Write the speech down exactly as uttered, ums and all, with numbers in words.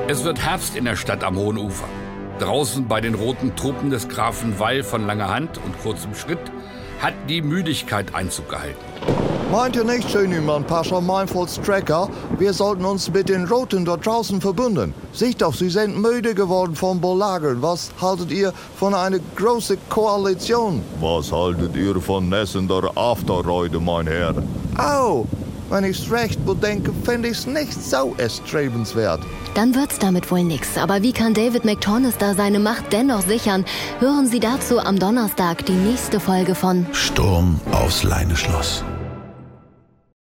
Es wird Herbst in der Stadt am Hohen Ufer. Draußen bei den roten Truppen des Grafen Weil von langer Hand und kurzem Schritt hat die Müdigkeit Einzug gehalten. Meint ihr nicht, Schönemann, Pascha Mindful Strecker, wir sollten uns mit den Roten dort draußen verbünden? Seht doch, sie sind müde geworden vom Belagern. Was haltet ihr von einer großen Koalition? Was haltet ihr von nässender Afterreude, mein Herr? Oh, wenn ich's recht bedenke, fände ich's nicht so erstrebenswert. Dann wird's damit wohl nix. Aber wie kann David McTonis da seine Macht dennoch sichern? Hören Sie dazu am Donnerstag die nächste Folge von Sturm aufs Leineschloss.